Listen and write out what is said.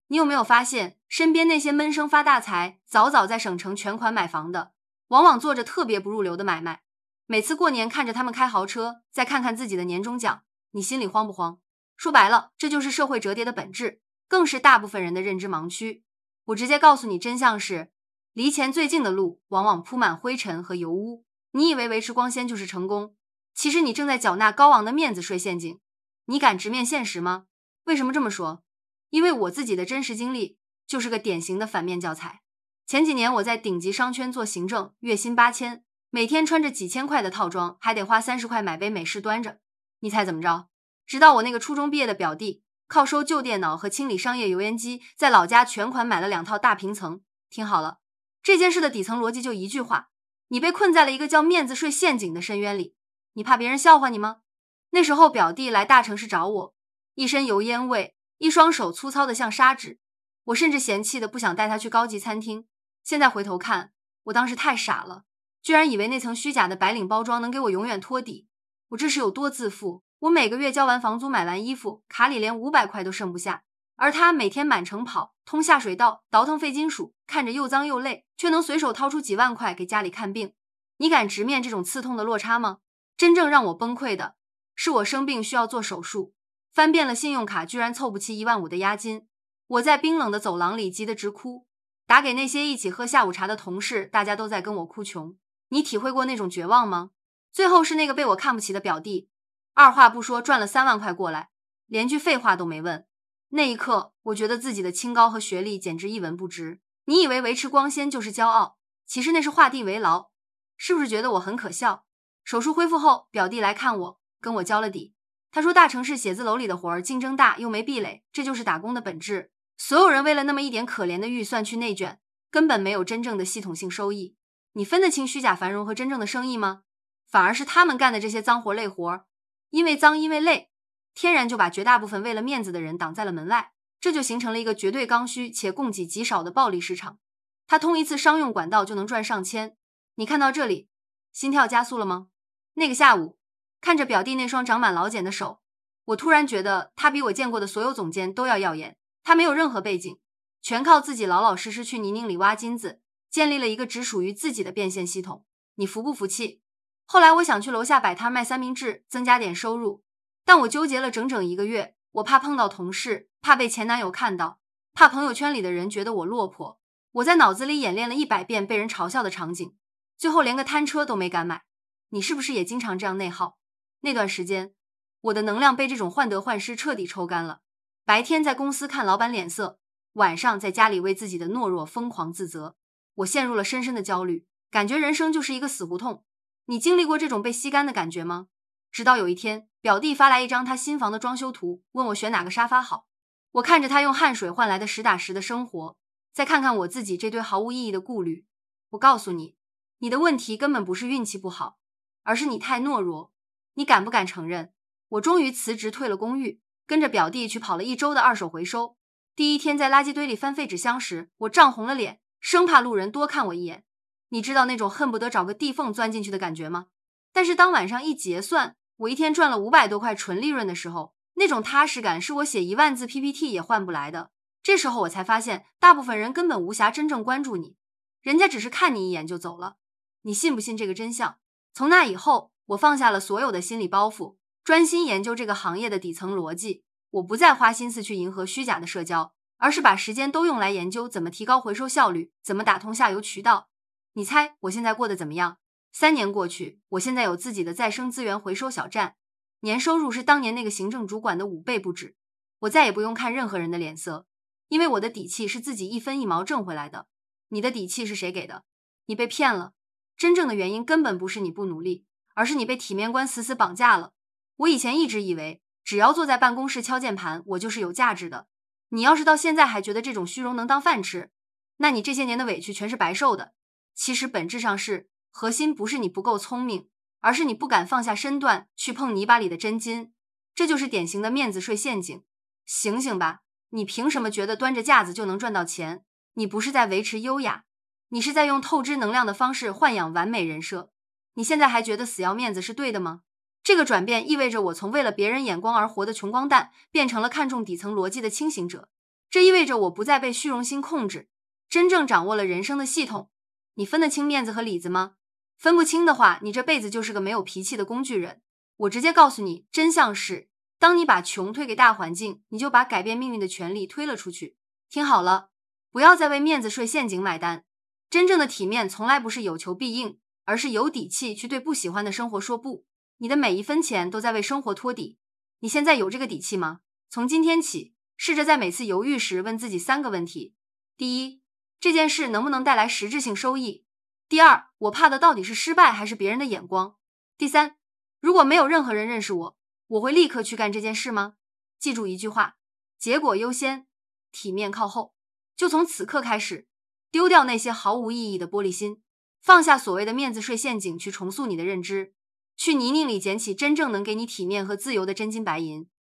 你有没有发现，身边那些闷声发大财、早早在省城全款买房的，往往做着特别不入流的买卖。每次过年看着他们开豪车，再看看自己的年终奖，你心里慌不慌？说白了，这就是社会折叠的本质，更是大部分人的认知盲区。我直接告诉你真相是，离钱最近的路往往铺满灰尘和油污。你以为维持光鲜就是成功，其实你正在缴纳高昂的面子税陷阱。你敢直面现实吗？为什么这么说？因为我自己的真实经历就是个典型的反面教材。前几年我在顶级商圈做行政，月薪8000，每天穿着几千块的套装，还得花30块买杯美式端着。你猜怎么着？直到我那个初中毕业的表弟靠收旧电脑和清理商业油烟机，在老家全款买了2套大平层。听好了，这件事的底层逻辑就一句话，你被困在了一个叫面子税陷阱的深渊里。你怕别人笑话你吗？那时候表弟来大城市找我，一身油烟味，一双手粗糙的像砂纸，我甚至嫌弃的不想带他去高级餐厅。现在回头看，我当时太傻了，居然以为那层虚假的白领包装能给我永远托底。我这是有多自负？我每个月交完房租，买完衣服，卡里连500块都剩不下，而他每天满城跑，通下水道，倒腾废金属，看着又脏又累，却能随手掏出几万块给家里看病。你敢直面这种刺痛的落差吗？真正让我崩溃的是，我生病需要做手术，翻遍了信用卡，居然凑不齐15000的押金。我在冰冷的走廊里急得直哭，打给那些一起喝下午茶的同事，大家都在跟我哭穷。你体会过那种绝望吗？最后是那个被我看不起的表弟，二话不说赚了3万块过来，连句废话都没问。那一刻，我觉得自己的清高和学历简直一文不值。你以为维持光鲜就是骄傲，其实那是画地为牢。是不是觉得我很可笑？手术恢复后，表弟来看我，跟我交了底。他说大城市写字楼里的活儿竞争大，又没壁垒，这就是打工的本质。所有人为了那么一点可怜的预算去内卷，根本没有真正的系统性收益。你分得清虚假繁荣和真正的生意吗？反而是他们干的这些脏活累活，因为脏因为累，天然就把绝大部分为了面子的人挡在了门外，这就形成了一个绝对刚需且供给极少的暴利市场。他通一次商用管道就能赚上千。你看到这里，心跳加速了吗？那个下午，看着表弟那双长满老茧的手，我突然觉得他比我见过的所有总监都要耀眼。他没有任何背景，全靠自己老老实实去泥泞里挖金子，建立了一个只属于自己的变现系统。你服不服气？后来我想去楼下摆摊卖三明治，增加点收入，但我纠结了整整1个月。我怕碰到同事，怕被前男友看到，怕朋友圈里的人觉得我落魄。我在脑子里演练了100遍被人嘲笑的场景，最后连个摊车都没敢买。你是不是也经常这样内耗？那段时间，我的能量被这种患得患失彻底抽干了。白天在公司看老板脸色，晚上在家里为自己的懦弱疯狂自责。我陷入了深深的焦虑，感觉人生就是一个死胡同。你经历过这种被吸干的感觉吗？直到有一天，表弟发来一张他新房的装修图，问我选哪个沙发好。我看着他用汗水换来的实打实的生活，再看看我自己这堆毫无意义的顾虑，我告诉你，你的问题根本不是运气不好，而是你太懦弱。你敢不敢承认？我终于辞职退了公寓，跟着表弟去跑了1周的二手回收。第一天在垃圾堆里翻废纸箱时，我涨红了脸，生怕路人多看我一眼。你知道那种恨不得找个地缝钻进去的感觉吗？但是当晚上一结算，我一天赚了500多块纯利润的时候，那种踏实感是我写1万字 PPT 也换不来的。这时候我才发现，大部分人根本无暇真正关注你，人家只是看你一眼就走了。你信不信这个真相？从那以后，我放下了所有的心理包袱，专心研究这个行业的底层逻辑。我不再花心思去迎合虚假的社交，而是把时间都用来研究怎么提高回收效率，怎么打通下游渠道。你猜我现在过得怎么样？3年过去，我现在有自己的再生资源回收小站，年收入是当年那个行政主管的5倍不止。我再也不用看任何人的脸色，因为我的底气是自己1分1毛挣回来的。你的底气是谁给的？你被骗了。真正的原因根本不是你不努力，而是你被体面观死死绑架了。我以前一直以为，只要坐在办公室敲键盘，我就是有价值的。你要是到现在还觉得这种虚荣能当饭吃，那你这些年的委屈全是白受的。其实本质上是，核心不是你不够聪明，而是你不敢放下身段去碰泥巴里的真金。这就是典型的面子税陷阱。醒醒吧，你凭什么觉得端着架子就能赚到钱？你不是在维持优雅，你是在用透支能量的方式豢养完美人设。你现在还觉得死要面子是对的吗？这个转变意味着我从为了别人眼光而活的穷光蛋，变成了看重底层逻辑的清醒者。 这意味着我不再被虚荣心控制，真正掌握了人生的系统。你分得清面子和里子吗？分不清的话，你这辈子就是个没有脾气的工具人。我直接告诉你，真相是，当你把穷推给大环境，你就把改变命运的权利推了出去。听好了，不要再为面子睡陷阱买单。真正的体面从来不是有求必应，而是有底气去对不喜欢的生活说不。你的每一分钱都在为生活托底，你现在有这个底气吗？从今天起，试着在每次犹豫时问自己3个问题。第一，这件事能不能带来实质性收益？第二，我怕的到底是失败还是别人的眼光？第三，如果没有任何人认识我，我会立刻去干这件事吗？记住一句话，结果优先，体面靠后。就从此刻开始，丢掉那些毫无意义的玻璃心，放下所谓的面子税陷阱，去重塑你的认知，去泥泞里捡起真正能给你体面和自由的真金白银。